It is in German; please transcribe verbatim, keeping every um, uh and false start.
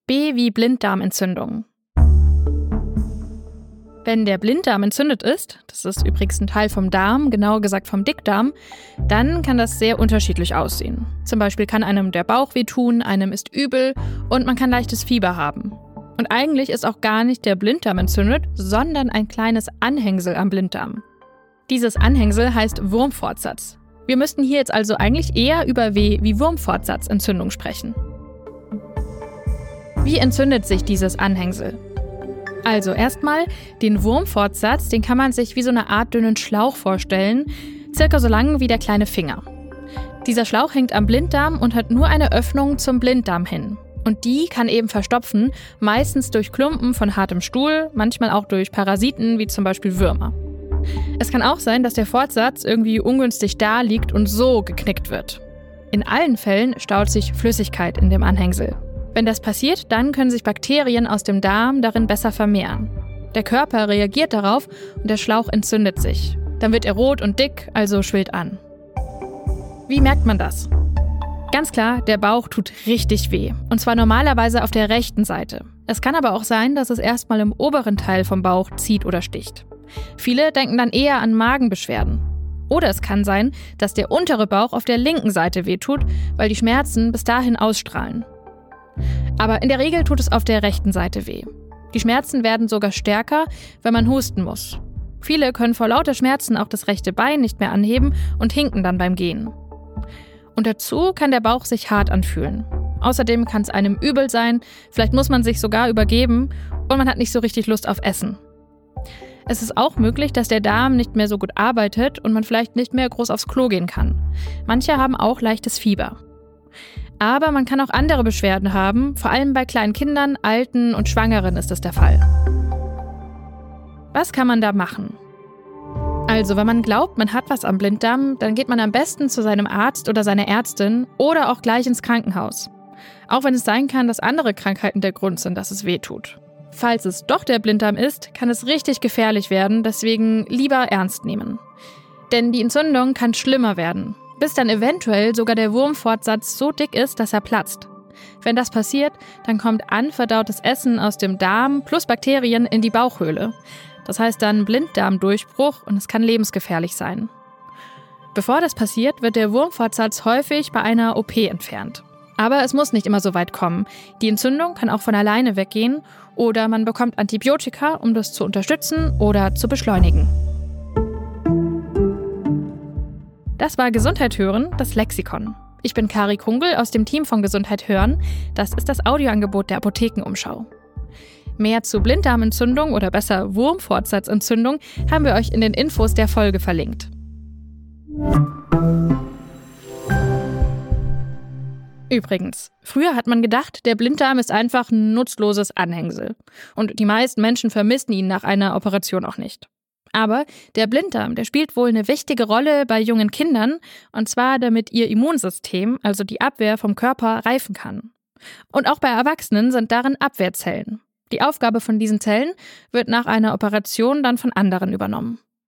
B wie Blinddarmentzündung. Wenn der Blinddarm entzündet ist, das ist übrigens ein Teil vom Darm, genauer gesagt vom Dickdarm, dann kann das sehr unterschiedlich aussehen. Zum Beispiel kann einem der Bauch wehtun, einem ist übel und man kann leichtes Fieber haben. Und eigentlich ist auch gar nicht der Blinddarm entzündet, sondern ein kleines Anhängsel am Blinddarm. Dieses Anhängsel heißt Wurmfortsatz. Wir müssten hier jetzt also eigentlich eher über W wie Wurmfortsatzentzündung sprechen. Wie entzündet sich dieses Anhängsel? Also erstmal, den Wurmfortsatz, den kann man sich wie so eine Art dünnen Schlauch vorstellen, circa so lang wie der kleine Finger. Dieser Schlauch hängt am Blinddarm und hat nur eine Öffnung zum Blinddarm hin. Und die kann eben verstopfen, meistens durch Klumpen von hartem Stuhl, manchmal auch durch Parasiten wie zum Beispiel Würmer. Es kann auch sein, dass der Fortsatz irgendwie ungünstig da liegt und so geknickt wird. In allen Fällen staut sich Flüssigkeit in dem Anhängsel. Wenn das passiert, dann können sich Bakterien aus dem Darm darin besser vermehren. Der Körper reagiert darauf und der Schlauch entzündet sich. Dann wird er rot und dick, also schwillt an. Wie merkt man das? Ganz klar, der Bauch tut richtig weh. Und zwar normalerweise auf der rechten Seite. Es kann aber auch sein, dass es erstmal im oberen Teil vom Bauch zieht oder sticht. Viele denken dann eher an Magenbeschwerden. Oder es kann sein, dass der untere Bauch auf der linken Seite wehtut, weil die Schmerzen bis dahin ausstrahlen. Aber in der Regel tut es auf der rechten Seite weh. Die Schmerzen werden sogar stärker, wenn man husten muss. Viele können vor lauter Schmerzen auch das rechte Bein nicht mehr anheben und hinken dann beim Gehen. Und dazu kann der Bauch sich hart anfühlen. Außerdem kann es einem übel sein, vielleicht muss man sich sogar übergeben und man hat nicht so richtig Lust auf Essen. Es ist auch möglich, dass der Darm nicht mehr so gut arbeitet und man vielleicht nicht mehr groß aufs Klo gehen kann. Manche haben auch leichtes Fieber. Aber man kann auch andere Beschwerden haben, vor allem bei kleinen Kindern, Alten und Schwangeren ist das der Fall. Was kann man da machen? Also, wenn man glaubt, man hat was am Blinddarm, dann geht man am besten zu seinem Arzt oder seiner Ärztin oder auch gleich ins Krankenhaus. Auch wenn es sein kann, dass andere Krankheiten der Grund sind, dass es weh tut. Falls es doch der Blinddarm ist, kann es richtig gefährlich werden, deswegen lieber ernst nehmen. Denn die Entzündung kann schlimmer werden, bis dann eventuell sogar der Wurmfortsatz so dick ist, dass er platzt. Wenn das passiert, dann kommt anverdautes Essen aus dem Darm plus Bakterien in die Bauchhöhle. Das heißt dann Blinddarmdurchbruch und es kann lebensgefährlich sein. Bevor das passiert, wird der Wurmfortsatz häufig bei einer O P entfernt. Aber es muss nicht immer so weit kommen. Die Entzündung kann auch von alleine weggehen oder man bekommt Antibiotika, um das zu unterstützen oder zu beschleunigen. Das war Gesundheit hören, das Lexikon. Ich bin Kari Kungel aus dem Team von Gesundheit hören. Das ist das Audioangebot der Apothekenumschau. Mehr zu Blinddarmentzündung oder besser Wurmfortsatzentzündung haben wir euch in den Infos der Folge verlinkt. Übrigens, früher hat man gedacht, der Blinddarm ist einfach ein nutzloses Anhängsel. Und die meisten Menschen vermissen ihn nach einer Operation auch nicht. Aber der Blinddarm, der spielt wohl eine wichtige Rolle bei jungen Kindern, und zwar damit ihr Immunsystem, also die Abwehr vom Körper, reifen kann. Und auch bei Erwachsenen sind darin Abwehrzellen. Die Aufgabe von diesen Zellen wird nach einer Operation dann von anderen übernommen.